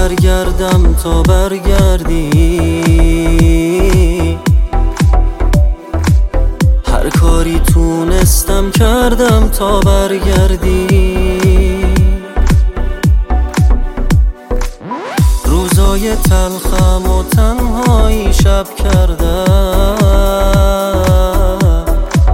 برگردم تا برگردی، هر کاری تونستم کردم تا برگردی. روزای تلخم و تنهایی شب کردم،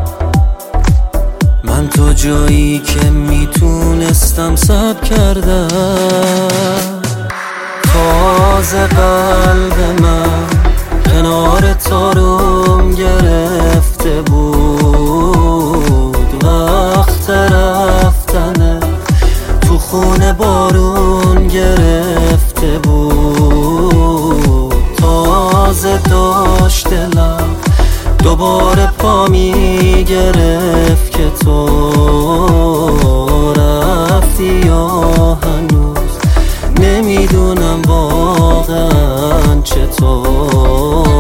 من تو جایی که میتونستم صبر کردم. تازه قلب من کنار تارم گرفته بود، وقت رفتنه تو خونه بارون گرفته بود. تازه داشت دلم دوباره پا می گرفت که تو رفتی یا هنوز نمیدونم واقعا چطور.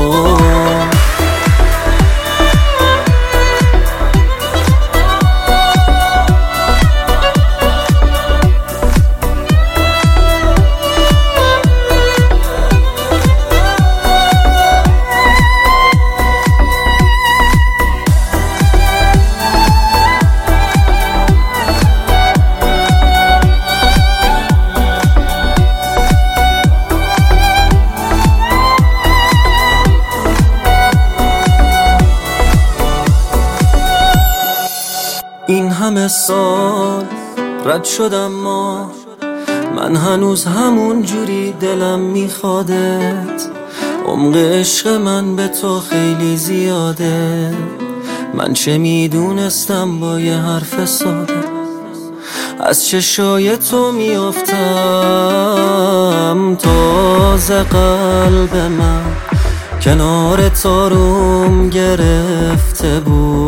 این همه سال رد شدم ما، من هنوز همون جوری دلم میخوادت. عمق عشق من به تو خیلی زیاده، من چه میدونستم با یه حرف ساده از چشای تو میافتم. تازه قلب من کنار تارم گرفته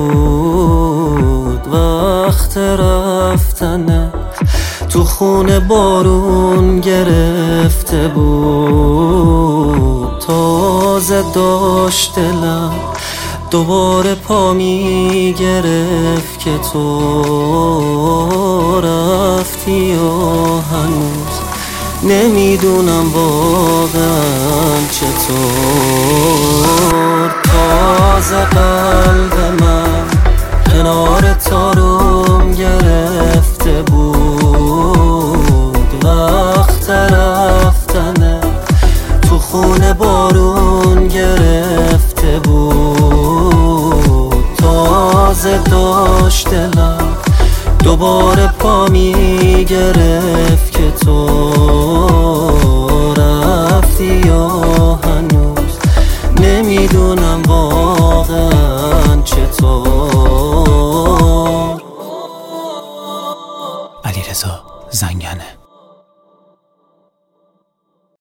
بود، وقت رفتنه تو خونه بارون گرفته بود. تازه داشت دلم دوباره پا می گرفت که تو رفتی یا هنوز نمیدونم واقعا چطور. تازه قلب من کنار تارم گرفته بود، وقت رفتنه تو خونه بارون گرفته بود. تازه داشت دلم دوباره پا می گرفت که تو